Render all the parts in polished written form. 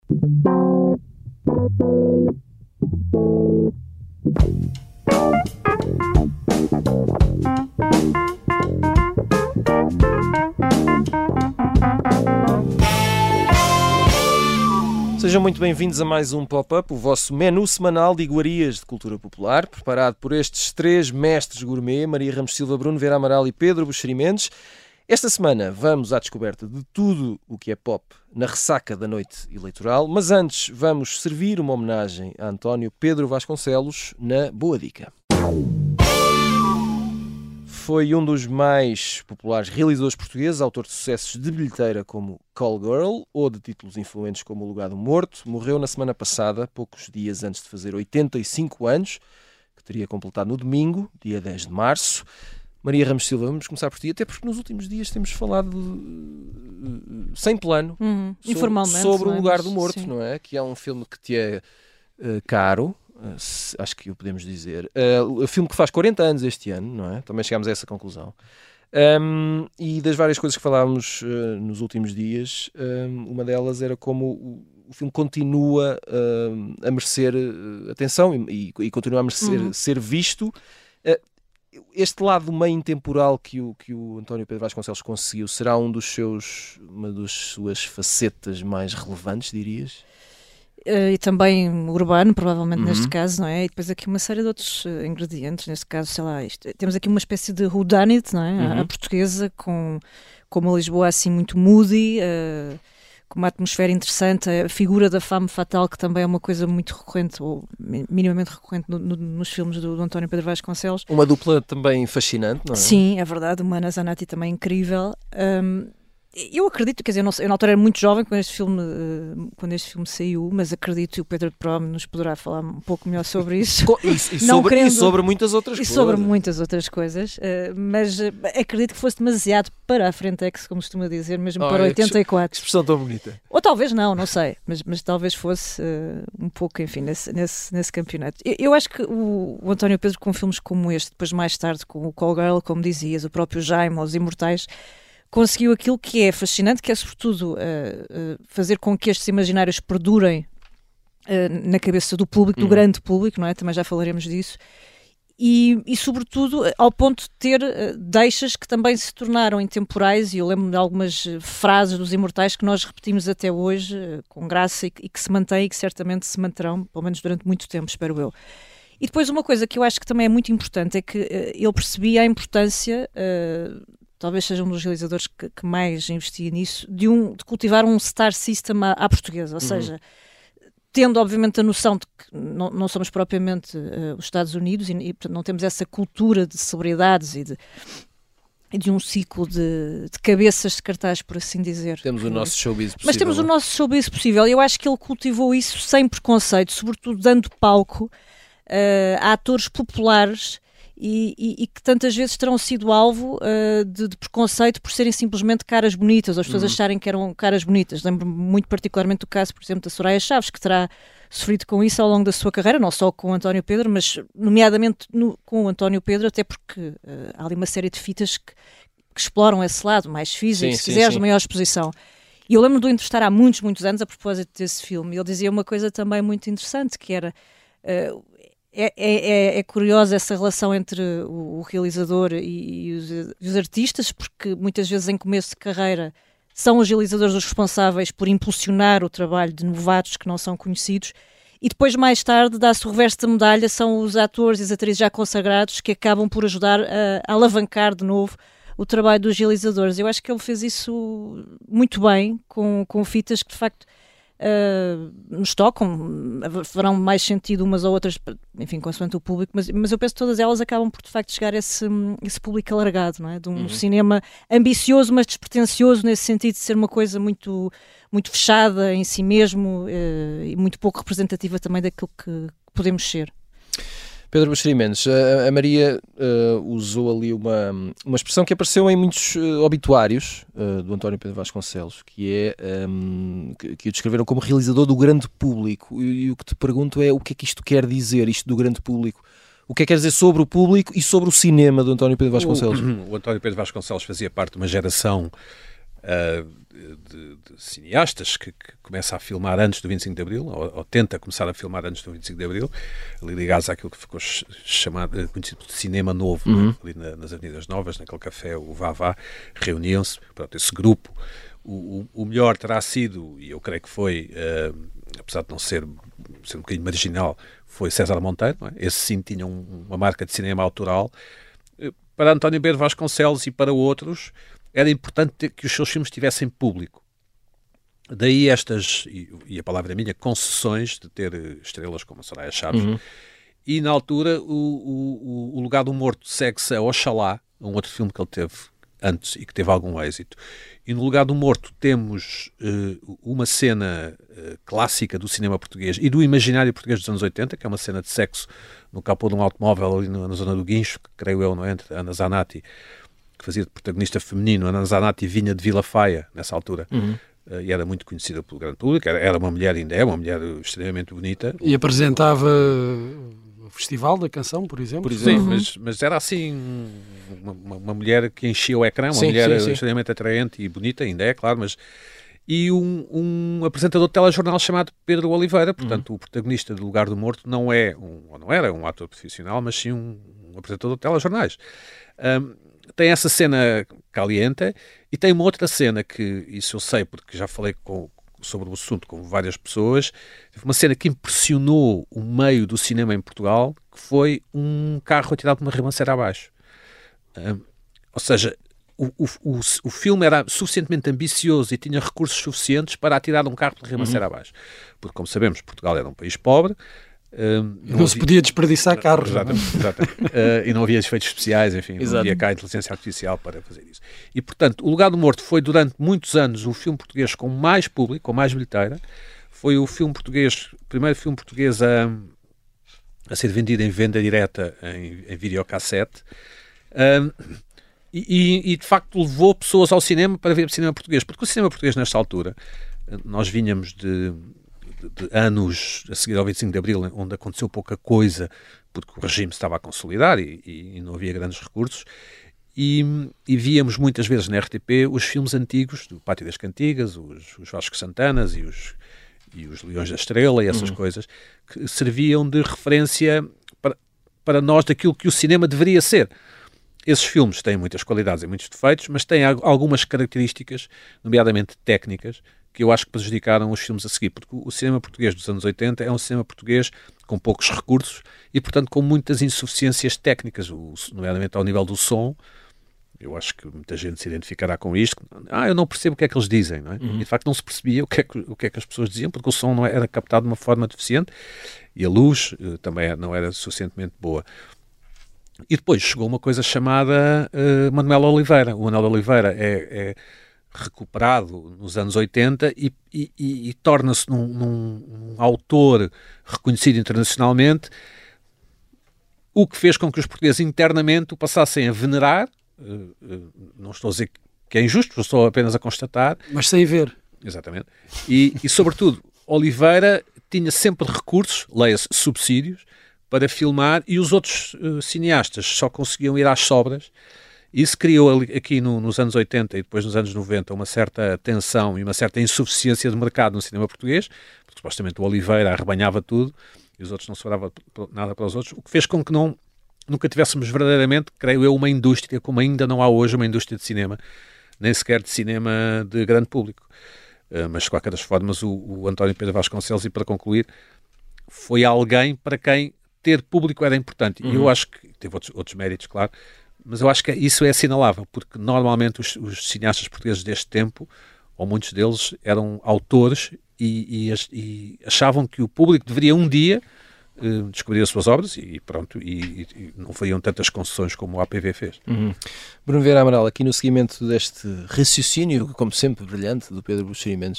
Sejam muito bem-vindos a mais um Pop-Up, o vosso menu semanal de iguarias de cultura popular, preparado por estes três mestres gourmet, Maria Ramos Silva, Bruno Vera Amaral e Pedro Buxeri Mendes. Esta semana vamos à descoberta de tudo o que é pop na ressaca da noite eleitoral, mas antes vamos servir uma homenagem a António Pedro Vasconcelos na Boa Dica. Foi um dos mais populares realizadores portugueses, autor de sucessos de bilheteira como Call Girl ou de títulos influentes como O Lugar do Morto. Morreu na semana passada, poucos dias antes de fazer 85 anos, que teria completado no domingo, dia 10 de março. Maria Ramos Silva, vamos começar por ti, até porque nos últimos dias temos falado sem plano informalmente, sobre O Lugar do Mas, Morto, sim. não é? Que é um filme que te é caro. Acho que o podemos dizer. O filme que faz 40 anos este ano, não é? Também chegámos a essa conclusão. E das várias coisas que falávamos nos últimos dias, uma delas era como o filme continua a merecer atenção e continua a merecer ser visto. Este lado meio intemporal que o António Pedro Vasconcelos conseguiu será uma das suas facetas mais relevantes, dirias? E também urbano, provavelmente neste caso, não é? E depois aqui uma série de outros ingredientes, neste caso, sei lá, temos aqui uma espécie de whodunit, não é? A portuguesa, com uma Lisboa assim muito moody, com uma atmosfera interessante, a figura da femme fatale, que também é uma coisa muito recorrente, ou minimamente recorrente nos filmes do António Pedro Vasconcelos. Uma dupla também fascinante, não é? Sim, é verdade, uma Ana Zanatti também incrível. Eu acredito, quer dizer, eu na altura era muito jovem quando este filme saiu, mas acredito que o Pedro de Prom nos poderá falar um pouco melhor sobre isso. E sobre muitas outras coisas. E sobre muitas outras coisas, mas acredito que fosse demasiado para a Frentex, como costuma dizer, mesmo para 84. Que expressão tão bonita. Ou talvez não sei, mas talvez fosse um pouco, enfim, nesse campeonato. Eu acho que o António Pedro, com filmes como este, depois mais tarde com o Call Girl, como dizias, o próprio Jaime, Os Imortais, conseguiu aquilo que é fascinante, que é sobretudo fazer com que estes imaginários perdurem na cabeça do público, do grande público, não é? Também já falaremos disso. E sobretudo ao ponto de ter deixas que também se tornaram intemporais, e eu lembro de algumas frases dos Imortais que nós repetimos até hoje com graça e que se mantêm e que certamente se manterão, pelo menos durante muito tempo, espero eu. E depois uma coisa que eu acho que também é muito importante é que ele percebia a importância, talvez seja um dos realizadores que mais investia nisso, de cultivar um star system à portuguesa, ou seja, tendo obviamente a noção de que não somos propriamente os Estados Unidos e portanto, não temos essa cultura de celebridades e de um ciclo de cabeças de cartaz, por assim dizer. Temos o nosso showbiz possível. Mas temos o nosso showbiz possível, e eu acho que ele cultivou isso sem preconceito, sobretudo dando palco a atores populares e que tantas vezes terão sido alvo de preconceito por serem simplesmente caras bonitas, ou as pessoas acharem que eram caras bonitas. Lembro-me muito particularmente do caso, por exemplo, da Soraya Chaves, que terá sofrido com isso ao longo da sua carreira, não só com o António Pedro, mas nomeadamente com o António Pedro, até porque há ali uma série de fitas que exploram esse lado mais físico, se quiseres, de maior exposição. E eu lembro-me de o entrevistar há muitos anos a propósito desse filme, e ele dizia uma coisa também muito interessante, que era... É curiosa essa relação entre o realizador e os artistas, porque muitas vezes em começo de carreira são os realizadores os responsáveis por impulsionar o trabalho de novatos que não são conhecidos, e depois mais tarde dá-se o reverso da medalha, são os atores e as atrizes já consagrados que acabam por ajudar a alavancar de novo o trabalho dos realizadores. Eu acho que ele fez isso muito bem, com fitas que de facto nos tocam, farão mais sentido umas ou outras, enfim, consoante o público, mas eu penso que todas elas acabam por de facto chegar a esse público alargado, não é? De um cinema ambicioso, mas despretensioso, nesse sentido de ser uma coisa muito, muito fechada em si mesmo e muito pouco representativa também daquilo que podemos ser. Pedro Buxeri Mendes, a Maria usou ali uma expressão que apareceu em muitos obituários do António Pedro Vasconcelos, que é que o descreveram como realizador do grande público. E o que te pergunto é o que é que isto quer dizer, isto do grande público? O que é que quer dizer sobre o público e sobre o cinema do António Pedro Vasconcelos? O António Pedro Vasconcelos fazia parte de uma geração de cineastas que começa a filmar antes do 25 de Abril, ou tenta começar a filmar antes do 25 de Abril, ali ligados àquilo que ficou conhecido de cinema novo, ali nas Avenidas Novas, naquele café, o Vavá, reuniam-se, pronto, esse grupo. O melhor terá sido, e eu creio que foi, apesar de não ser um bocadinho marginal, foi César Monteiro, não é? Esse sim tinha uma marca de cinema autoral. Para António Pedro Vasconcelos e para outros, era importante que os seus filmes tivessem público. Daí estas, e a palavra é minha, concessões de ter estrelas como a Soraya Chaves. E na altura o Lugar do Morto segue-se a Oxalá, um outro filme que ele teve antes e que teve algum êxito. E no Lugar do Morto temos uma cena clássica do cinema português e do imaginário português dos anos 80, que é uma cena de sexo no capô de um automóvel ali na zona do Guincho, que creio eu, não é? Entre Ana Zanatti, que fazia de protagonista feminino. Ana Zanatti vinha de Vila Faia, nessa altura, e era muito conhecida pelo grande público. Era uma mulher, ainda é uma mulher extremamente bonita. E apresentava o Festival da Canção, por exemplo. Sim, mas era assim uma mulher que enchia o ecrã, uma mulher extremamente atraente e bonita, ainda é, claro, mas... E um apresentador de telejornal chamado Pedro Oliveira, portanto, o protagonista do Lugar do Morto não era um ator profissional, mas sim um apresentador de telejornais. Tem essa cena caliente e tem uma outra cena que, isso eu sei porque já falei sobre o assunto com várias pessoas, uma cena que impressionou o meio do cinema em Portugal, que foi um carro atirado de uma ribanceira abaixo. Ou seja, o filme era suficientemente ambicioso e tinha recursos suficientes para atirar um carro de ribanceira abaixo. Porque, como sabemos, Portugal era um país pobre, não se podia desperdiçar carros. Exatamente. E não havia efeitos especiais, enfim, não havia cá inteligência artificial para fazer isso. E, portanto, O Lugar do Morto foi durante muitos anos o filme português com mais público, com mais bilheteira. Foi o filme português, o primeiro filme português a ser vendido em venda direta em videocassete. E de facto levou pessoas ao cinema para ver cinema português, porque o cinema português nesta altura, nós vinhamos de anos a seguir ao 25 de Abril, onde aconteceu pouca coisa, porque o regime se estava a consolidar e não havia grandes recursos, e víamos muitas vezes na RTP os filmes antigos, do Pátio das Cantigas, os Vasco Santanas e os Leões da Estrela e essas coisas, que serviam de referência para nós daquilo que o cinema deveria ser. Esses filmes têm muitas qualidades e muitos defeitos, mas têm algumas características, nomeadamente técnicas, que eu acho que prejudicaram os filmes a seguir, porque o cinema português dos anos 80 é um cinema português com poucos recursos e, portanto, com muitas insuficiências técnicas, nomeadamente ao nível do som. Eu acho que muita gente se identificará com isto. Eu não percebo o que é que eles dizem, não é? E, de facto, não se percebia o que é que as pessoas diziam, porque o som não era captado de uma forma deficiente e a luz também não era suficientemente boa. E depois chegou uma coisa chamada Manuel Oliveira. O Manuel Oliveira é recuperado nos anos 80 e torna-se num autor reconhecido internacionalmente, o que fez com que os portugueses internamente o passassem a venerar. Não estou a dizer que é injusto, estou apenas a constatar. Mas sem ver. Exatamente. E sobretudo, Oliveira tinha sempre recursos, leia-se subsídios, para filmar, e os outros cineastas só conseguiam ir às sobras. Isso criou aqui nos anos 80 e depois nos anos 90 uma certa tensão e uma certa insuficiência de mercado no cinema português, porque supostamente o Oliveira arrebanhava tudo e os outros não sobrava nada para os outros, o que fez com que nunca tivéssemos verdadeiramente, creio eu, uma indústria, como ainda não há hoje uma indústria de cinema, nem sequer de cinema de grande público. Mas de qualquer das formas o António Pedro Vasconcelos, e para concluir, foi alguém para quem ter público era importante. E eu acho que teve outros méritos, claro, mas eu acho que isso é assinalável, porque normalmente os cineastas portugueses deste tempo, ou muitos deles, eram autores e achavam que o público deveria um dia descobrir as suas obras e pronto, e não fariam tantas concessões como o APV fez. Bruno Vieira Amaral, aqui no seguimento deste raciocínio, como sempre brilhante, do Pedro Buxeri Mendes,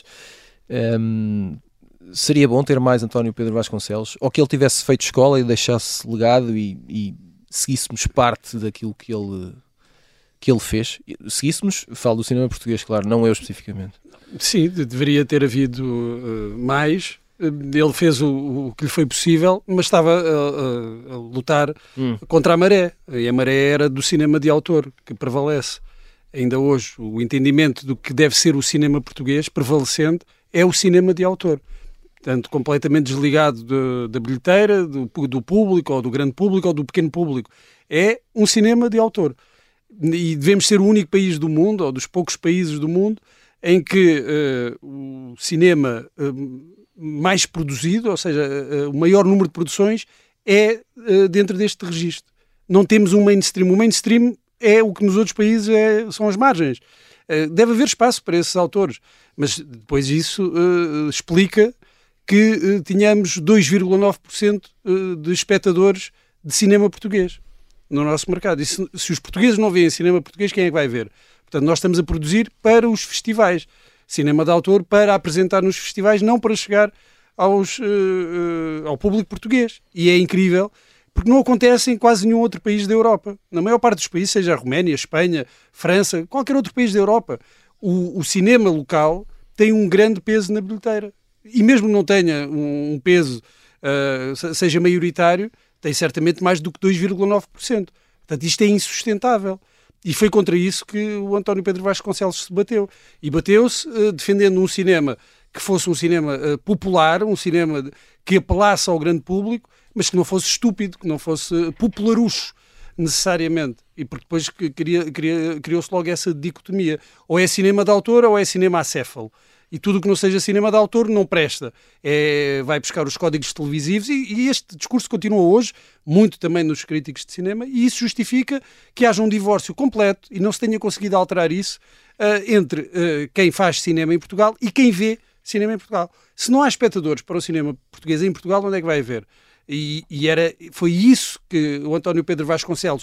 seria bom ter mais António Pedro Vasconcelos, ou que ele tivesse feito escola e deixasse legado e seguíssemos parte daquilo que ele fez. Seguíssemos, falo do cinema português, claro, não eu especificamente. Sim, deveria ter havido mais. Ele fez o que lhe foi possível, mas estava a lutar contra a maré. E a maré era do cinema de autor, que prevalece. ainda hoje, o entendimento do que deve ser o cinema português prevalecente é o cinema de autor. Portanto, completamente desligado da bilheteira, do público, ou do grande público, ou do pequeno público. É um cinema de autor. E devemos ser o único país do mundo, ou dos poucos países do mundo, em que o cinema mais produzido, ou seja, o maior número de produções, é dentro deste registro. Não temos um mainstream. O mainstream é o que nos outros países são as margens. Deve haver espaço para esses autores, mas depois isso explica que tínhamos 2,9% de espectadores de cinema português no nosso mercado. E se os portugueses não veem cinema português, quem é que vai ver? Portanto, nós estamos a produzir para os festivais. Cinema de autor para apresentar nos festivais, não para chegar ao público português. E é incrível, porque não acontece em quase nenhum outro país da Europa. Na maior parte dos países, seja a Roménia, Espanha, França, qualquer outro país da Europa, o cinema local tem um grande peso na bilheteira. E mesmo que não tenha um peso, seja maioritário, tem certamente mais do que 2,9%. Portanto, isto é insustentável. E foi contra isso que o António Pedro Vasconcelos se bateu. E bateu-se defendendo um cinema que fosse um cinema popular, um cinema que apelasse ao grande público, mas que não fosse estúpido, que não fosse popularucho, necessariamente. E porque depois criou-se logo essa dicotomia. Ou é cinema de autor ou é cinema acéfalo. E tudo o que não seja cinema de autor não presta. Vai buscar os códigos televisivos e este discurso continua hoje, muito também nos críticos de cinema, e isso justifica que haja um divórcio completo e não se tenha conseguido alterar isso entre quem faz cinema em Portugal e quem vê cinema em Portugal. Se não há espectadores para o cinema português em Portugal, onde é que vai haver? Foi isso que o António Pedro Vasconcelos,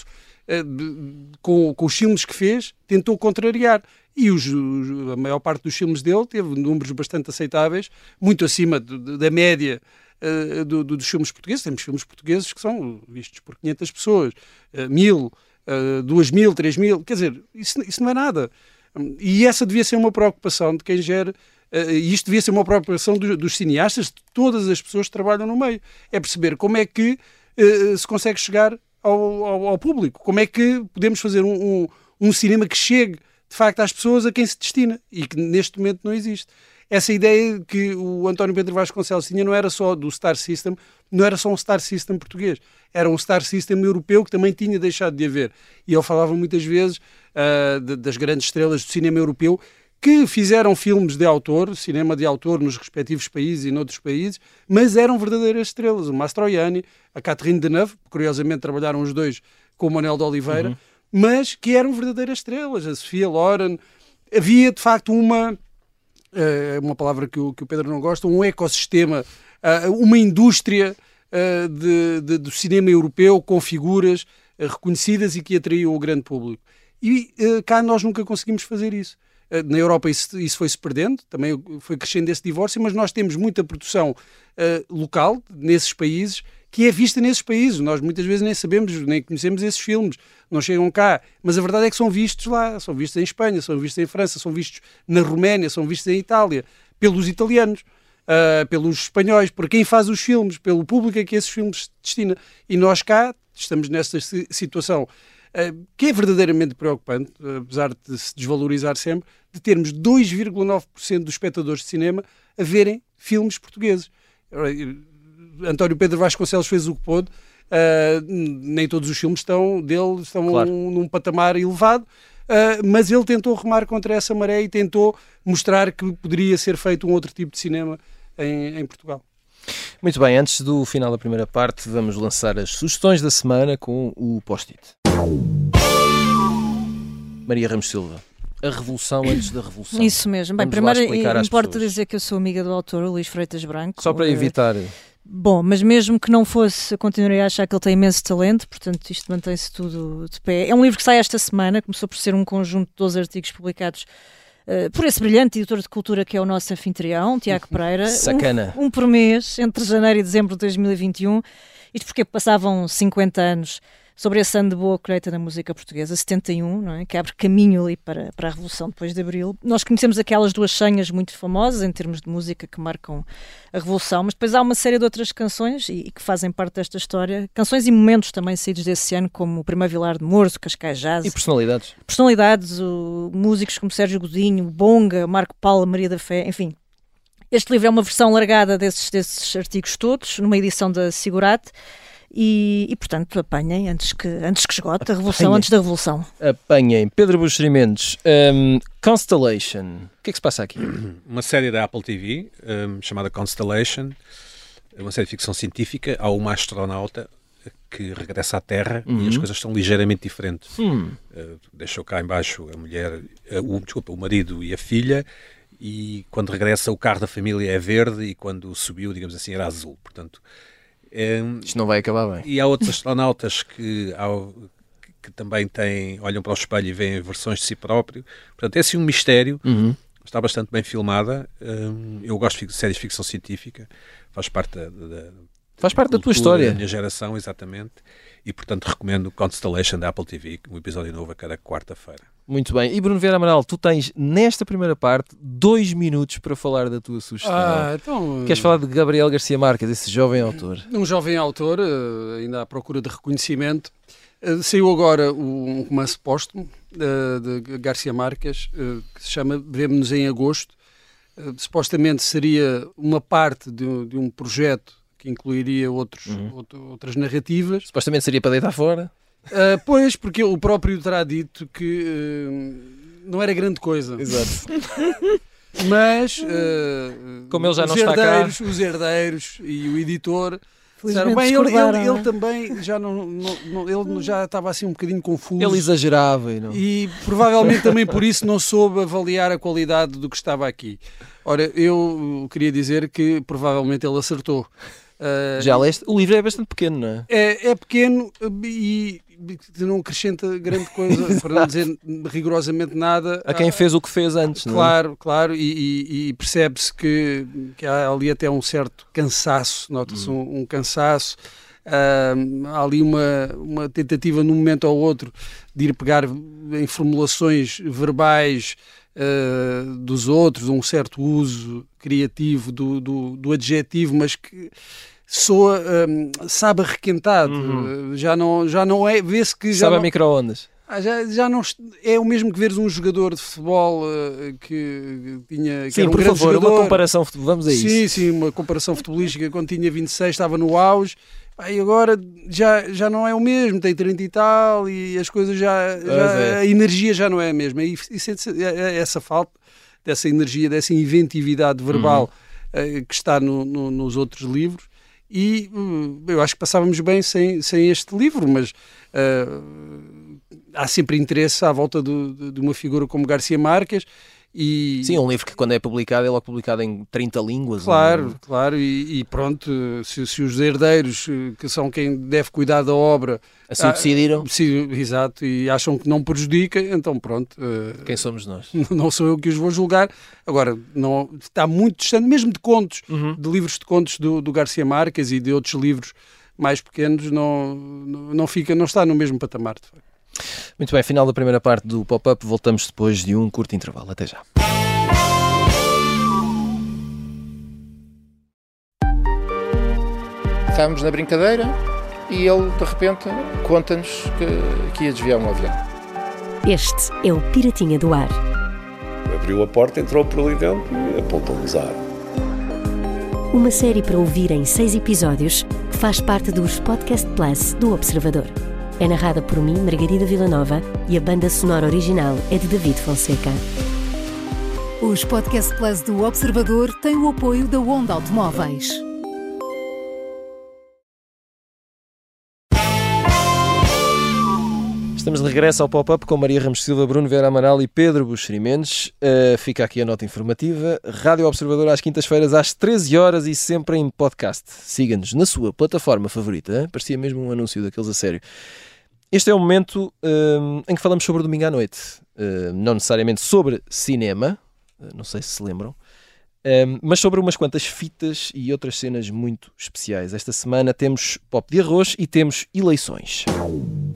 com os filmes que fez, tentou contrariar. E a maior parte dos filmes dele teve números bastante aceitáveis, muito acima da média dos filmes portugueses. Temos filmes portugueses que são vistos por 500 pessoas, 1.000, 2.000, 3.000. Quer dizer, isso não é nada. E essa devia ser uma preocupação de quem gera. E isto devia ser uma preocupação dos cineastas, de todas as pessoas que trabalham no meio. É perceber como é que se consegue chegar ao público. Como é que podemos fazer um cinema que chegue, de facto, às pessoas a quem se destina. E que neste momento não existe. Essa ideia que o António Pedro Vasconcelos tinha não era só do Star System, não era só um Star System português. Era um Star System europeu que também tinha deixado de haver. E ele falava muitas vezes das grandes estrelas do cinema europeu que fizeram filmes de autor, cinema de autor nos respectivos países e noutros países, mas eram verdadeiras estrelas. O Mastroianni, a Catherine Deneuve, curiosamente trabalharam os dois com o Manuel de Oliveira, mas que eram verdadeiras estrelas. A Sophia Loren. Havia, de facto, uma palavra que o Pedro não gosta, um ecossistema, uma indústria do cinema europeu com figuras reconhecidas e que atraíam o grande público. E cá nós nunca conseguimos fazer isso. Na Europa isso foi-se perdendo, também foi crescendo esse divórcio, mas nós temos muita produção local nesses países, que é vista nesses países. Nós muitas vezes nem sabemos, nem conhecemos esses filmes, não chegam cá, mas a verdade é que são vistos lá, são vistos em Espanha, são vistos em França, são vistos na Roménia, são vistos em Itália, pelos italianos, pelos espanhóis, por quem faz os filmes, pelo público a que esses filmes se destina. E nós cá estamos nesta situação que é verdadeiramente preocupante, apesar de se desvalorizar sempre, de termos 2,9% dos espectadores de cinema a verem filmes portugueses. António Pedro Vasconcelos fez o que pôde, nem todos os filmes dele estão claro, num patamar elevado, mas ele tentou remar contra essa maré e tentou mostrar que poderia ser feito um outro tipo de cinema em Portugal. Muito bem, antes do final da primeira parte, vamos lançar as sugestões da semana com o post-it. Maria Ramos Silva, a revolução antes da revolução. Isso mesmo. Bem, primeiro importa dizer que eu sou amiga do autor, o Luís Freitas Branco. Só para evitar... Bom, mas mesmo que não fosse, eu continuaria a achar que ele tem imenso talento, portanto isto mantém-se tudo de pé. É um livro que sai esta semana, começou por ser um conjunto de 12 artigos publicados por esse brilhante editor de cultura que é o nosso anfitrião, Tiago Pereira. Sacana. Um por mês, entre janeiro e dezembro de 2021. Isto porque passavam 50 anos sobre esse ano de boa colheita da música portuguesa, 71, não é? Que abre caminho ali para a Revolução depois de Abril. Nós conhecemos aquelas duas senhas muito famosas em termos de música que marcam a Revolução, mas depois há uma série de outras canções e que fazem parte desta história, canções e momentos também saídos desse ano, como o Primeiro Vilar de Mouros, o Cascais Jazz. E personalidades. Personalidades, músicos como Sérgio Godinho, Bonga, Marco Paulo, Maria da Fé, enfim. Este livro é uma versão largada desses artigos todos, numa edição da Sigurate. E, portanto, apanhem antes que esgote a Revolução, antes da Revolução. Apanhem. Pedro Buxeri Mendes, Constellation. O que é que se passa aqui? Uma série da Apple TV chamada Constellation, uma série de ficção científica. Há uma astronauta que regressa à Terra e as coisas são ligeiramente diferentes. Deixou cá embaixo a mulher, o marido e a filha, e quando regressa o carro da família é verde e quando subiu, digamos assim, era azul. Portanto, isto não vai acabar bem. E há outros astronautas que também olham para o espelho e veem versões de si próprio. Portanto, é assim um mistério. Está bastante bem filmada. Eu gosto de séries de ficção científica. Faz parte da tua história. Da minha geração, exatamente. E, portanto, recomendo Constellation da Apple TV, um episódio novo a cada quarta-feira. Muito bem. E Bruno Vieira Amaral, tu tens, nesta primeira parte, 2 minutos para falar da tua sugestão. Então, queres falar de Gabriel Garcia Marques, esse jovem autor? Um jovem autor, ainda à procura de reconhecimento. Saiu agora um romance póstumo de Garcia Marques, que se chama Vemo-nos em Agosto. Supostamente seria uma parte de um projeto que incluiria outras narrativas. Supostamente seria para deitar fora. Pois, porque o próprio terá dito que não era grande coisa. Exato. Mas como ele já não está cá, os herdeiros e o editor Felizmente bem, discordaram, ele também já ele já estava assim um bocadinho confuso. ele exagerava e provavelmente também por isso não soube avaliar a qualidade do que estava aqui. Ora, eu queria dizer que provavelmente ele acertou. Já leste? O livro é bastante pequeno, não é? É pequeno e não acrescenta grande coisa, para não dizer rigorosamente nada. A quem fez o que fez antes, não é? Claro, e percebe-se que há ali até um certo cansaço, nota-se um cansaço. Há ali uma tentativa num momento ao outro de ir pegar em formulações verbais dos outros, um certo uso criativo do adjetivo, mas que soa, sabe arrequentado, já não é, vê-se que já sabe não, a micro-ondas. Já não é o mesmo que veres um jogador de futebol que tinha, que sim, era um por grande favor, jogador. uma comparação, vamos a isso. Sim, uma comparação futebolística, quando tinha 26 estava no auge. E agora já não é o mesmo, tem 30 e tal, e as coisas a energia já não é a mesma. E sente-se essa falta dessa energia, dessa inventividade verbal que está nos outros livros. E eu acho que passávamos bem sem este livro, mas há sempre interesse à volta de uma figura como Garcia Marques. Sim, um livro que quando é publicado é logo publicado em 30 línguas. Claro, e pronto, se os herdeiros, que são quem deve cuidar da obra, assim decidiram. Exato, e acham que não prejudica, então pronto. Quem somos nós? Não sou eu que os vou julgar. Agora, não, está muito distante, mesmo de contos, de livros de contos do Garcia Marques e de outros livros mais pequenos, não está no mesmo patamar, de facto. Muito bem, final da primeira parte do Pop-Up, voltamos depois de um curto intervalo. Até já. Estávamos na brincadeira e ele, de repente, conta-nos que ia desviar um avião. Este é o Piratinha do Ar. Abriu a porta, entrou por ali dentro e apontou-nos a ar. Uma série para ouvir em 6 episódios que faz parte dos Podcast Plus do Observador. É narrada por mim, Margarida Villanova, e a banda sonora original é de David Fonseca. Os Podcast Plus do Observador têm o apoio da Onda Automóveis. Estamos de regresso ao Pop-Up com Maria Ramos Silva, Bruno Vieira Amaral e Pedro Buxeri Mendes. Fica aqui a nota informativa. Rádio Observador às quintas-feiras às 13 horas e sempre em podcast. Siga-nos na sua plataforma favorita. Hein? Parecia mesmo um anúncio daqueles a sério. Este é o momento em que falamos sobre o domingo à noite. Não necessariamente sobre cinema, não sei se lembram, mas sobre umas quantas fitas e outras cenas muito especiais. Esta semana temos Pop de Arroz e temos eleições.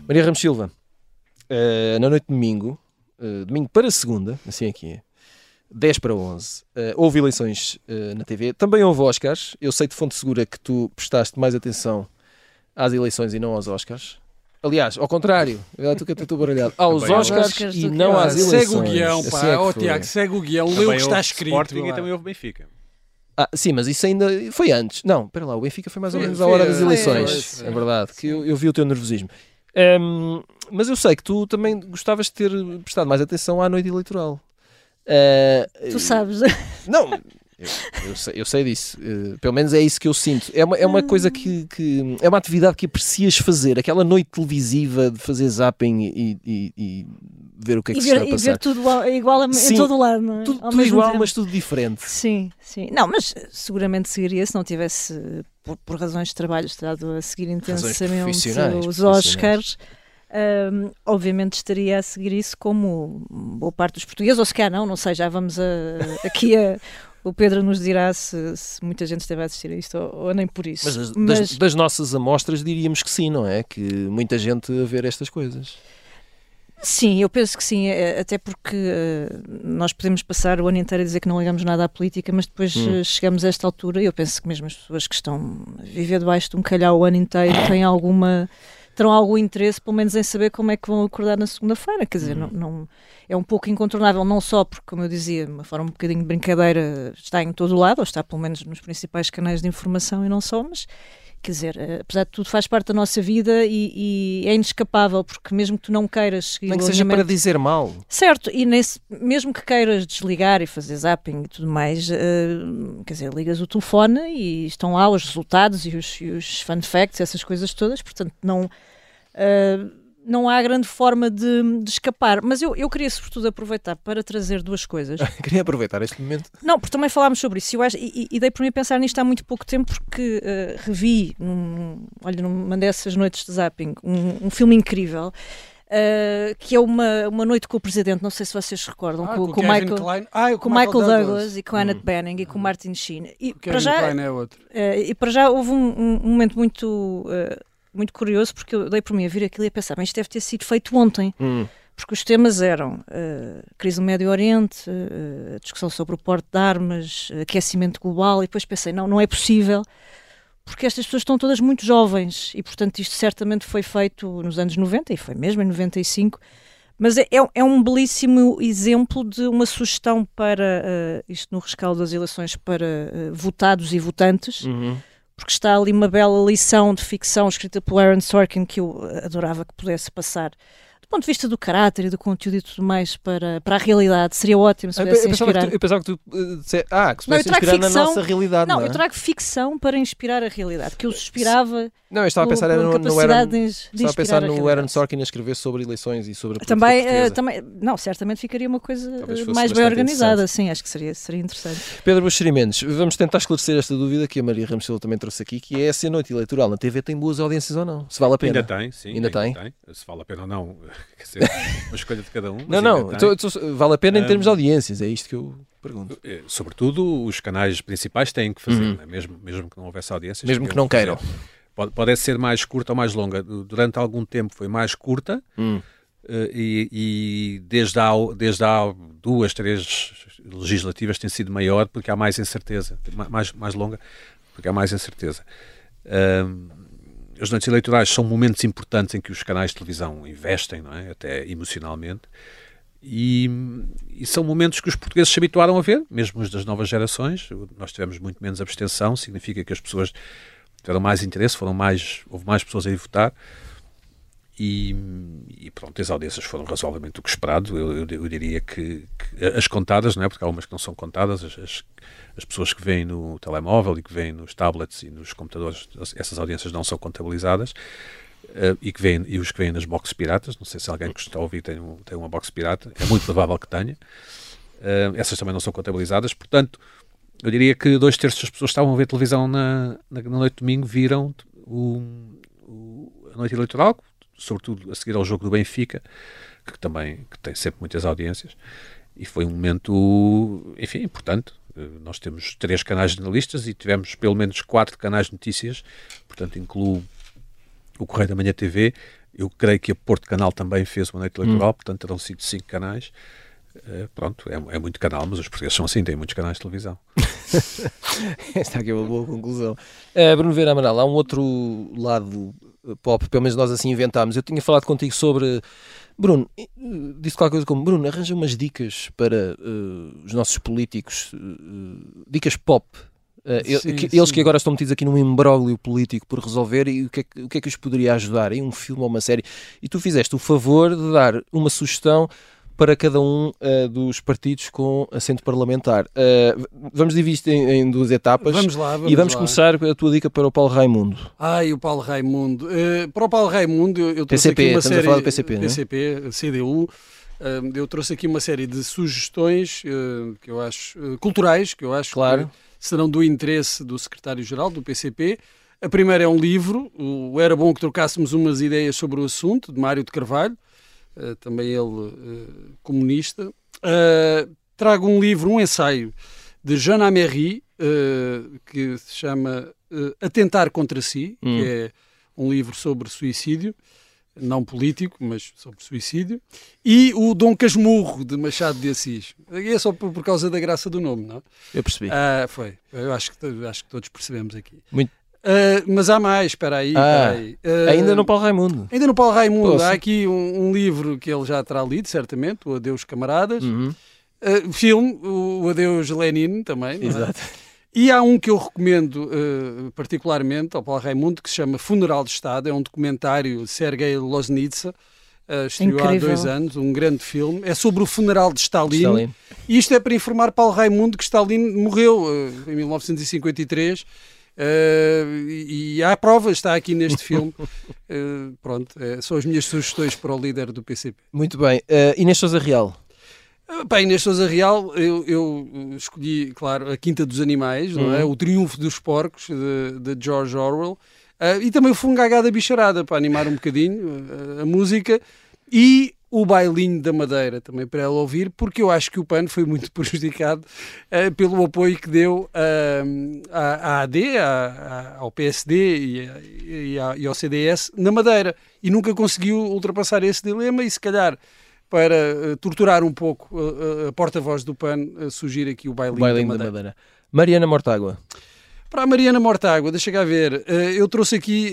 Maria Ramos Silva, na noite de domingo, domingo para segunda, assim aqui é, 10 para 11, houve eleições na TV, também houve Oscars. Eu sei de fonte segura que tu prestaste mais atenção às eleições e não aos Oscars. Aliás, ao contrário, tu que estou baralhado, aos Oscars e não às eleições. Segue o guião, pá. Assim Tiago, segue o guião, lê o que está escrito. Sporting e também houve Benfica. Sim, mas isso ainda foi antes. Não, espera lá, o Benfica foi mais ou menos à hora das eleições. É verdade, que eu vi o teu nervosismo. Mas eu sei que tu também gostavas de ter prestado mais atenção à noite eleitoral. Tu sabes. Não, eu sei disso. Pelo menos é isso que eu sinto. É uma coisa que é uma atividade que aprecias fazer. Aquela noite televisiva de fazer zapping e ver o que é que se está a passar. E ver tudo igual em todo o lado, não é? Tudo igual, tempo. Mas tudo diferente. Sim. Não, mas seguramente seguiria se não tivesse, por razões de trabalho, estado a seguir intensamente os Oscars. Obviamente estaria a seguir isso como boa parte dos portugueses, ou se calhar não sei, já vamos aqui o Pedro nos dirá se muita gente esteve a assistir a isto ou nem por isso. Mas das nossas amostras diríamos que sim, não é? Que muita gente a ver estas coisas. Sim, eu penso que sim, até porque nós podemos passar o ano inteiro a dizer que não ligamos nada à política, mas depois chegamos a esta altura e eu penso que mesmo as pessoas que estão a viver debaixo de um calhau o ano inteiro terão algum interesse, pelo menos em saber como é que vão acordar na segunda-feira. Quer dizer, não, é um pouco incontornável, não só porque, como eu dizia, de uma forma um bocadinho de brincadeira, está em todo o lado, ou está pelo menos nos principais canais de informação e não só, mas, quer dizer, apesar de tudo, faz parte da nossa vida e é inescapável, porque mesmo que tu não queiras seguir nem que seja para dizer mal. Certo, e mesmo que queiras desligar e fazer zapping e tudo mais, quer dizer, ligas o telefone e estão lá os resultados e os fun facts, essas coisas todas, portanto não há grande forma de escapar. Mas eu queria sobretudo aproveitar para trazer duas coisas. Queria aproveitar este momento. Não, porque também falámos sobre isso. Eu acho, e dei por mim a pensar nisto há muito pouco tempo, porque revi, numa dessas noites de zapping, um filme incrível, que é uma noite com o Presidente, não sei se vocês se recordam, com o Michael Douglas e com a Annette Bening e com o Martin Sheen. E para já houve um momento muito curioso, porque eu dei por mim a vir aquilo e a pensar, mas isto deve ter sido feito ontem, porque os temas eram crise no Médio Oriente, discussão sobre o porte de armas, aquecimento global, e depois pensei, não é possível, porque estas pessoas estão todas muito jovens, e portanto isto certamente foi feito nos anos 90, e foi mesmo em 95, mas é um belíssimo exemplo de uma sugestão para, isto no rescaldo das eleições, para votados e votantes, porque está ali uma bela lição de ficção escrita por Aaron Sorkin que eu adorava que pudesse passar do ponto de vista do caráter e do conteúdo e tudo mais para a realidade. Seria ótimo se pudesse inspirar. Eu pensava que tu que pudesse inspirar na nossa realidade. Não, eu trago ficção para inspirar a realidade, que eu suspirava. Não, eu estava a pensar no Aaron Sorkin a escrever sobre eleições e sobre a política também, não, certamente ficaria uma coisa mais bem organizada, sim, acho que seria interessante. Pedro Buxeri Mendes, vamos tentar esclarecer esta dúvida que a Maria Ramos Silva também trouxe aqui, que é se a noite eleitoral na TV tem boas audiências ou não, se vale a pena. Ainda tem, sim. Ainda tem. Se vale a pena ou não, quer dizer, uma escolha de cada um. Vale a pena em termos de audiências, é isto que eu pergunto. Sobretudo, os canais principais têm que fazer, né? mesmo que não houvesse audiências. Mesmo que não queiram. Pode ser mais curta ou mais longa. Durante algum tempo foi mais curta e desde há 2, 3 legislativas tem sido maior porque há mais incerteza. Mais longa porque há mais incerteza. As noites eleitorais são momentos importantes em que os canais de televisão investem, não é? Até emocionalmente. E são momentos que os portugueses se habituaram a ver, mesmo os das novas gerações. Nós tivemos muito menos abstenção, significa que as pessoas tiveram mais interesse, houve mais pessoas a ir votar e pronto, as audiências foram razoavelmente o que esperado. Eu diria que as contadas, não é? Porque há umas que não são contadas, as pessoas que veem no telemóvel e que veem nos tablets e nos computadores, essas audiências não são contabilizadas. E os que vêm nas boxes piratas, não sei se alguém que está a ouvir tem uma box pirata, é muito provável que tenha, essas também não são contabilizadas, portanto eu diria que 2/3 das pessoas que estavam a ver televisão na noite de domingo viram a noite eleitoral, sobretudo a seguir ao jogo do Benfica, que tem sempre muitas audiências, e foi um momento, enfim, importante. Nós temos 3 canais jornalistas e tivemos pelo menos 4 canais de notícias, portanto incluo o Correio da Manhã TV Eu creio que a Porto Canal também fez uma noite eleitoral, portanto terão sido 5 canais. Pronto, é muito canal, mas os portugueses são assim, têm muitos canais de televisão. Esta aqui é uma boa conclusão. Bruno Vieira Amaral, há um outro lado pop, pelo menos nós assim inventámos. Eu tinha falado contigo sobre... Bruno, disse qualquer coisa como: Bruno, arranja umas dicas para os nossos políticos, dicas pop. Eles que agora estão metidos aqui num imbróglio político por resolver, e o que é que os poderia ajudar em um filme ou uma série? E tu fizeste o favor de dar uma sugestão para cada um dos partidos com assento parlamentar. Vamos dividir isto em 2 etapas. Vamos lá. E vamos começar a tua dica para o Paulo Raimundo. O Paulo Raimundo. Para o Paulo Raimundo, eu trouxe PCP, aqui uma estamos série... a falar do PCP, PCP, não é? CDU. Eu trouxe aqui uma série de sugestões que eu acho culturais, que eu acho que serão do interesse do secretário-geral do PCP. A primeira é um livro, Era Bom que Trocássemos Umas Ideias sobre o Assunto, de Mário de Carvalho, também ele comunista. Trago um livro, um ensaio de Jean Améry, que se chama Atentar contra Si, que é um livro sobre suicídio, não político, mas sobre suicídio, e o Dom Casmurro, de Machado de Assis. E é só por causa da graça do nome, não é? Eu percebi. Foi. Eu acho que todos percebemos aqui. Muito. Mas há mais, espera aí. Ainda no Paulo Raimundo. Ainda no Paulo Raimundo. Há aqui um livro que ele já terá lido, certamente, o Adeus Camaradas. Filme, o Adeus Lenin, também. Exato. E há um que eu recomendo particularmente ao Paulo Raimundo, que se chama Funeral de Estado. É um documentário de Sergei Loznitsa, estreou há 2 anos, um grande filme. É sobre o funeral de Stalin. E isto é para informar Paulo Raimundo que Stalin morreu em 1953. E há provas, está aqui neste filme. Pronto, são as minhas sugestões para o líder do PCP. Muito bem. Inês Sousa Real. Inês Sousa Real, eu escolhi, claro, A Quinta dos Animais, não é? O Triunfo dos Porcos, de George Orwell, e também o Fungagá da Bicharada, para animar um bocadinho a música, e o Bailinho da Madeira, também para ela ouvir, porque eu acho que o PAN foi muito prejudicado pelo apoio que deu à AD, ao PSD e ao CDS na Madeira, e nunca conseguiu ultrapassar esse dilema, e se calhar para torturar um pouco a porta-voz do PAN, surgir aqui o Bailinho da Madeira. Mariana Mortágua. Para a Mariana Mortágua, deixa cá ver, eu trouxe aqui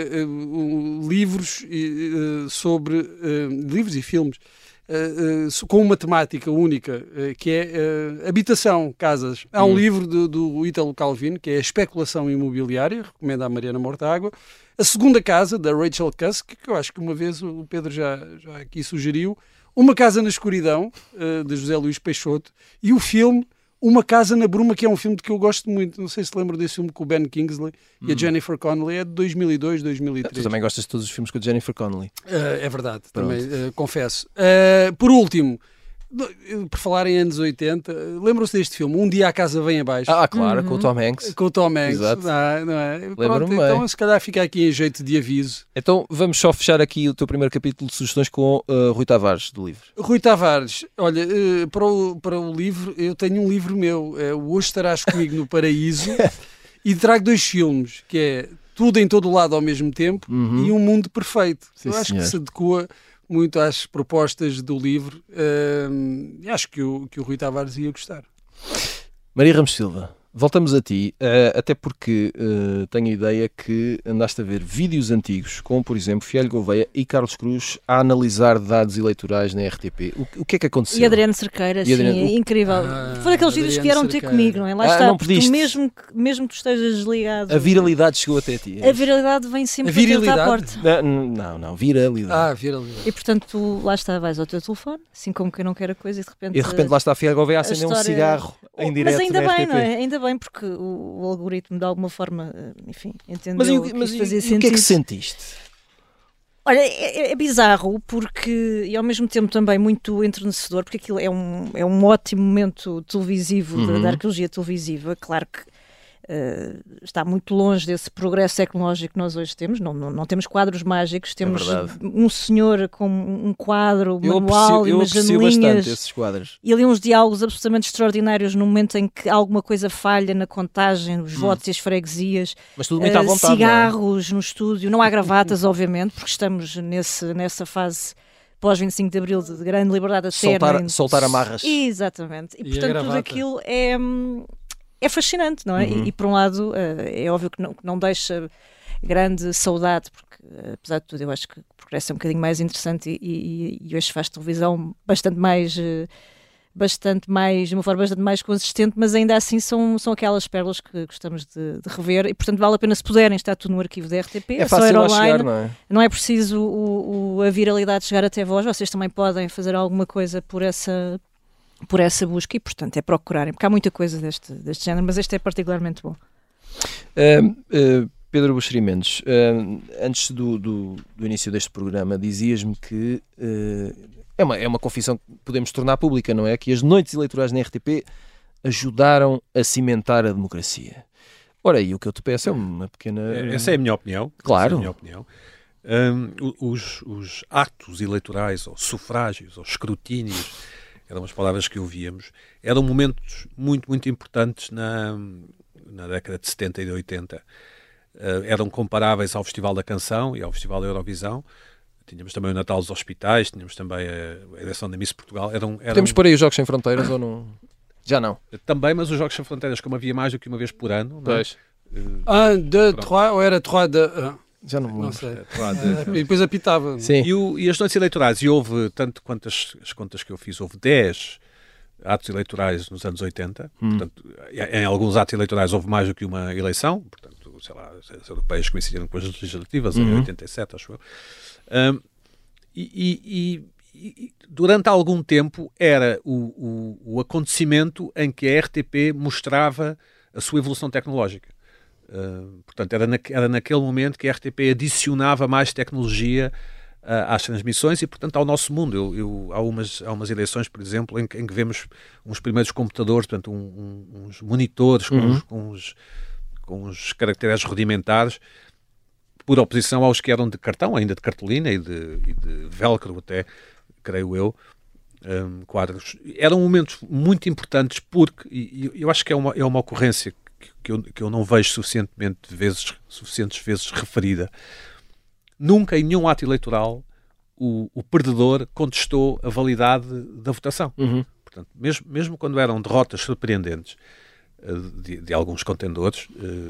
livros sobre livros e filmes com uma temática única, que é habitação, casas. Há um livro do Ítalo Calvino, que é a Especulação Imobiliária, recomendo à Mariana Mortágua. A Segunda Casa, da Rachel Cusk, que eu acho que uma vez o Pedro já aqui sugeriu. Uma Casa na Escuridão, de José Luís Peixoto, e o filme Uma Casa na Bruma, que é um filme de que eu gosto muito. Não sei se lembro desse filme com o Ben Kingsley e a Jennifer Connelly. É de 2002, 2003. Tu também gostas de todos os filmes com a Jennifer Connelly. É verdade, também confesso. Por último, por falar em anos 80, lembram-se deste filme, Um Dia a Casa Vem Abaixo? Claro, com o Tom Hanks. Com o Tom Hanks, exato. Não é? Pronto, então se calhar fica aqui em jeito de aviso. Então vamos só fechar aqui o teu primeiro capítulo de sugestões com Rui Tavares, do livro. Rui Tavares, olha, para o livro, eu tenho um livro meu, Hoje Estarás Comigo no Paraíso, e trago 2 filmes, que é Tudo em Todo o Lado ao Mesmo Tempo e Um Mundo Perfeito. Sim, eu acho senhor. que se adequa muito às propostas do livro, e acho que o Rui Tavares ia gostar. Maria Ramos Silva, voltamos a ti, até porque tenho a ideia que andaste a ver vídeos antigos, como por exemplo Fialho Gouveia e Carlos Cruz a analisar dados eleitorais na RTP. O que é que aconteceu? E Adriano Cerqueira, sim, é incrível. Foi daqueles vídeos que vieram ter comigo, não é? Lá está, não pediste. mesmo que tu estejas desligado. A viralidade chegou até ti. A viralidade vem sempre bater-te à porta. Não, viralidade. Viralidade. E portanto tu lá está, vais ao teu telefone, assim como quem não quer a coisa, e de repente lá está a Fialho Gouveia a acender um cigarro em direto. Mas ainda na bem, RTP. não é? Ainda bem, porque o algoritmo de alguma forma, enfim, entendeu Mas que fazia o sentido. que é que sentiste? Olha, é bizarro, porque, e ao mesmo tempo também muito entrenecedor, porque aquilo é um ótimo momento televisivo, da arqueologia televisiva. Claro que está muito longe desse progresso tecnológico que nós hoje temos. Não temos quadros mágicos, temos um senhor com um quadro manual e umas janelinhas bastante esses quadros. E ali uns diálogos absolutamente extraordinários no momento em que alguma coisa falha na contagem, os votos e as freguesias. Mas tudo muito à vontade, cigarros no estúdio, não há gravatas, obviamente, porque estamos nessa fase pós-25 de Abril de grande liberdade até soltar amarras. Exatamente. E portanto tudo aquilo é fascinante, não é? E por um lado é óbvio que não deixa grande saudade, porque apesar de tudo eu acho que o progresso é um bocadinho mais interessante e hoje faz televisão bastante mais, de uma forma bastante mais consistente, mas ainda assim são aquelas pérolas que gostamos de rever e portanto vale a pena, se puderem, está tudo no arquivo da RTP, é fácil só ir chegar, online, não é preciso a viralidade chegar até vós, vocês também podem fazer alguma coisa por essa busca e portanto é procurarem, porque há muita coisa deste género, mas este é particularmente bom. Pedro Buxeri Mendes, antes do início deste programa dizias-me que é uma confissão que podemos tornar pública, não é? Que as noites eleitorais na RTP ajudaram a cimentar a democracia. Ora, e o que eu te peço é uma pequena... Essa é a minha opinião. Claro. Essa é a minha opinião. Os atos eleitorais, ou sufrágios, ou escrutínios, eram as palavras que ouvíamos, eram momentos muito, muito importantes na década de 70 e de 80. Eram comparáveis ao Festival da Canção e ao Festival da Eurovisão. Tínhamos também o Natal dos Hospitais, tínhamos também a eleição da Miss Portugal. Podemos pôr aí os Jogos Sem Fronteiras ou não? Já não. Também, mas os Jogos Sem Fronteiras, como havia mais do que uma vez por ano... Pois. 1, 2, 3, ou era 3 de... Já não sei. E depois apitava. Sim. E as noites eleitorais, e houve, tanto quanto as contas que eu fiz, houve 10 atos eleitorais nos anos 80. Portanto, em alguns atos eleitorais houve mais do que uma eleição. Portanto, sei lá, as europeias coincidiram com as legislativas em 87, acho eu. E durante algum tempo era o acontecimento em que a RTP mostrava a sua evolução tecnológica. Portanto, era naquele momento que a RTP adicionava mais tecnologia às transmissões e, portanto, ao nosso mundo. Há umas eleições, por exemplo, em que vemos uns primeiros computadores, portanto, uns monitores com uns caracteres rudimentares, por oposição aos que eram de cartão, ainda de cartolina e de velcro até, creio eu, quadros. Eram momentos muito importantes porque, e eu acho que é uma ocorrência que eu não vejo suficientes vezes referida. Nunca em nenhum ato eleitoral o perdedor contestou a validade da votação. Portanto, mesmo quando eram derrotas surpreendentes de alguns contendores,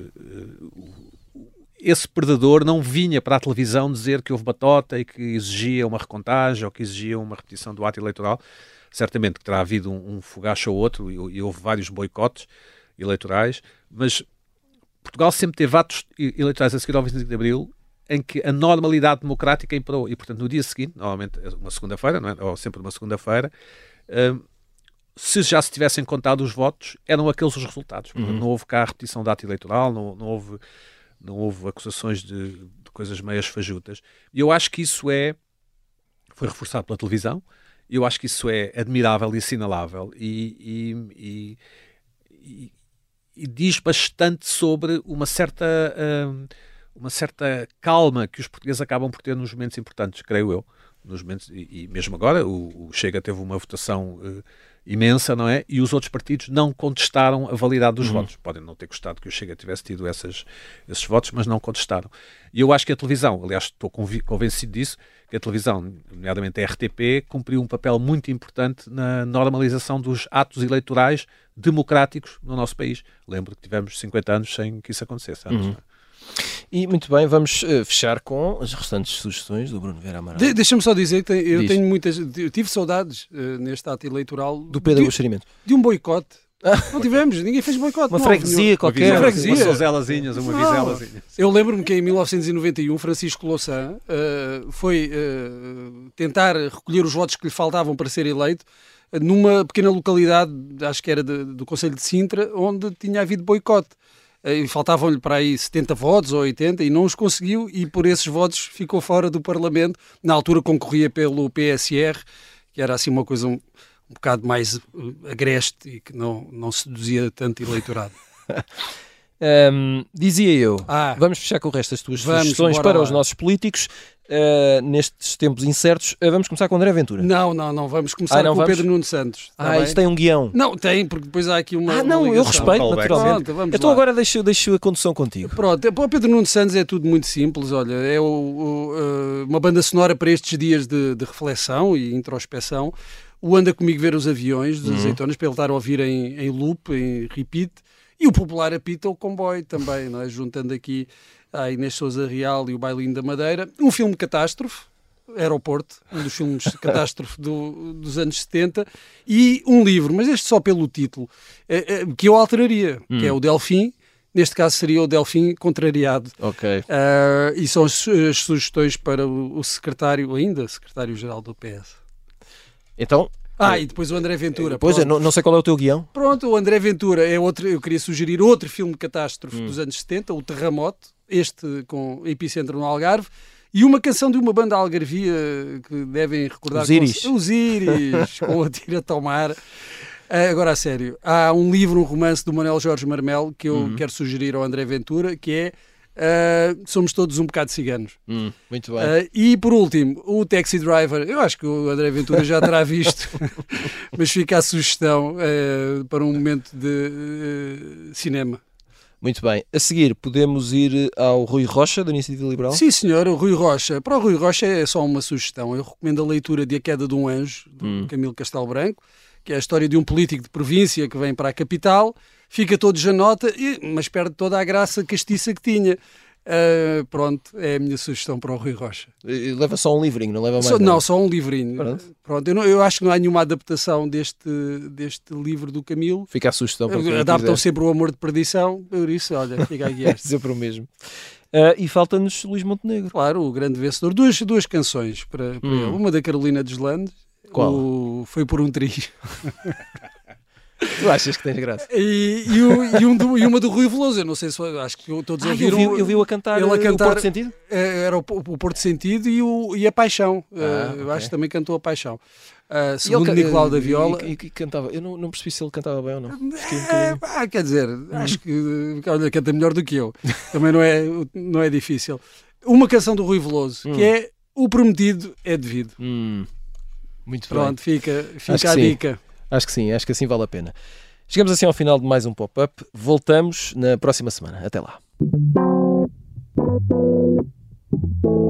esse perdedor não vinha para a televisão dizer que houve batota e que exigia uma recontagem ou que exigia uma repetição do ato eleitoral. Certamente que terá havido um fogacho ou outro e houve vários boicotes eleitorais, mas Portugal sempre teve atos eleitorais a seguir ao 25 de Abril em que a normalidade democrática imperou e, portanto, no dia seguinte, normalmente uma segunda-feira, não é? Ou sempre uma segunda-feira, se já se tivessem contado os votos, eram aqueles os resultados. Portanto, não houve cá a repetição da ato eleitoral, não houve acusações de coisas meias fajutas. E eu acho que isso foi reforçado pela televisão, e eu acho que isso é admirável e assinalável e diz bastante sobre uma certa calma que os portugueses acabam por ter nos momentos importantes, creio eu. Nos momentos, e mesmo agora o Chega teve uma votação imensa, não é? E os outros partidos não contestaram a validade dos votos. Podem não ter gostado que o Chega tivesse tido esses votos, mas não contestaram. E eu acho que a televisão, aliás estou convencido disso, que a televisão, nomeadamente a RTP, cumpriu um papel muito importante na normalização dos atos eleitorais democráticos no nosso país. Lembro que tivemos 50 anos sem que isso acontecesse antes, não é? E muito bem, vamos fechar com as restantes sugestões do Bruno Vieira Amaral. Deixa-me só dizer que eu tenho muitas. Eu tive saudades neste ato eleitoral do Pedro Buxeri Mendes. De um boicote. Não tivemos, ninguém fez boicote. Uma freguesia qualquer. Uma freguesia. Uma sozelazinhas, uma vizelazinha. Eu lembro-me que em 1991 Francisco Louçã foi tentar recolher os votos que lhe faltavam para ser eleito numa pequena localidade, acho que era do Concelho de Sintra, onde tinha havido boicote. E faltavam-lhe para aí 70 votos ou 80 e não os conseguiu e por esses votos ficou fora do Parlamento. Na altura concorria pelo PSR, que era assim uma coisa um bocado mais agreste e que não seduzia tanto eleitorado. Dizia eu, vamos fechar com o resto das tuas sugestões para os nossos políticos nestes tempos incertos. Vamos começar com André Ventura. Não, vamos começar com o Pedro Nuno Santos. Isto tem um guião. Não, tem, porque depois há aqui uma eu respeito, naturalmente. Pronto, então agora deixo a condução contigo. Pronto, para o Pedro Nuno Santos é tudo muito simples. Olha, é uma banda sonora para estes dias de reflexão e introspeção. O Anda Comigo Ver os Aviões, dos Azeitonas, para ele estar a ouvir em loop, em repeat. E o popular apita o comboio também, não é? Juntando aqui a Inês Sousa Real e o Bailinho da Madeira. Um filme de catástrofe, Aeroporto, um dos filmes de catástrofe dos anos 70. E um livro, mas este só pelo título, que eu alteraria, que é o Delfim. Neste caso seria o Delfim Contrariado. Ok. E são as sugestões para o secretário-geral do PS. Então... e depois o André Ventura. Pois é, não sei qual é o teu guião. Pronto, o André Ventura é outro. Eu queria sugerir outro filme de catástrofe dos anos 70, o Terremoto, este com epicentro no Algarve, e uma canção de uma banda algarvia que devem recordar. Os Íris. Os Íris, com a Tira Tomar. Agora, a sério, há um livro, um romance do Manuel Jorge Marmelo que eu quero sugerir ao André Ventura, que é Somos Todos um Bocado Ciganos. Muito bem. E por último, o Taxi Driver. Eu acho que o André Ventura já terá visto, mas fica a sugestão para um momento de cinema. Muito bem. A seguir, podemos ir ao Rui Rocha, da Iniciativa Liberal? Sim, senhor, o Rui Rocha. Para o Rui Rocha é só uma sugestão. Eu recomendo a leitura de A Queda de um Anjo, do Camilo Castelo Branco, que é a história de um político de província que vem para a capital, fica todo janota, mas perde toda a graça castiça que tinha. Pronto, é a minha sugestão para o Rui Rocha. Leva só um livrinho, não leva mais? Só um livrinho. Pronto, eu acho que não há nenhuma adaptação deste livro do Camilo. Fica a sugestão para quem adaptam quiser. sempre o Amor de Perdição, por isso, olha, fica aqui esta. Sempre o mesmo. E falta-nos Luís Montenegro. Claro, o grande vencedor. Duas canções para ele. Uma da Carolina Deslandes. Qual? Foi por um trio. Tu achas que tens graça? E uma do Rui Veloso. Eu não sei se acho que todos ouviram. Eu vi-o a cantar, o Porto Sentido? Era o Porto Sentido e a Paixão. Eu acho que também cantou a Paixão. Segundo Nicolau da Viola. E cantava. Eu não percebi se ele cantava bem ou não. Quer dizer, acho que canta melhor do que eu. Também não é difícil. Uma canção do Rui Veloso, que é O Prometido é Devido. Muito Pronto, bem. fica a dica. Acho que sim, acho que assim vale a pena. Chegamos assim ao final de mais um Pop-Up. Voltamos na próxima semana. Até lá.